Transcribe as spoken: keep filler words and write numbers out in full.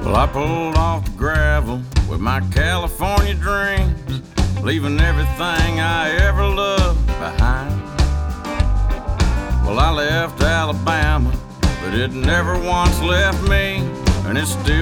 Well, I pulled off the gravel with my California dreams, leaving everything I ever loved behind. Well, I left Alabama, but it never once left me, and it still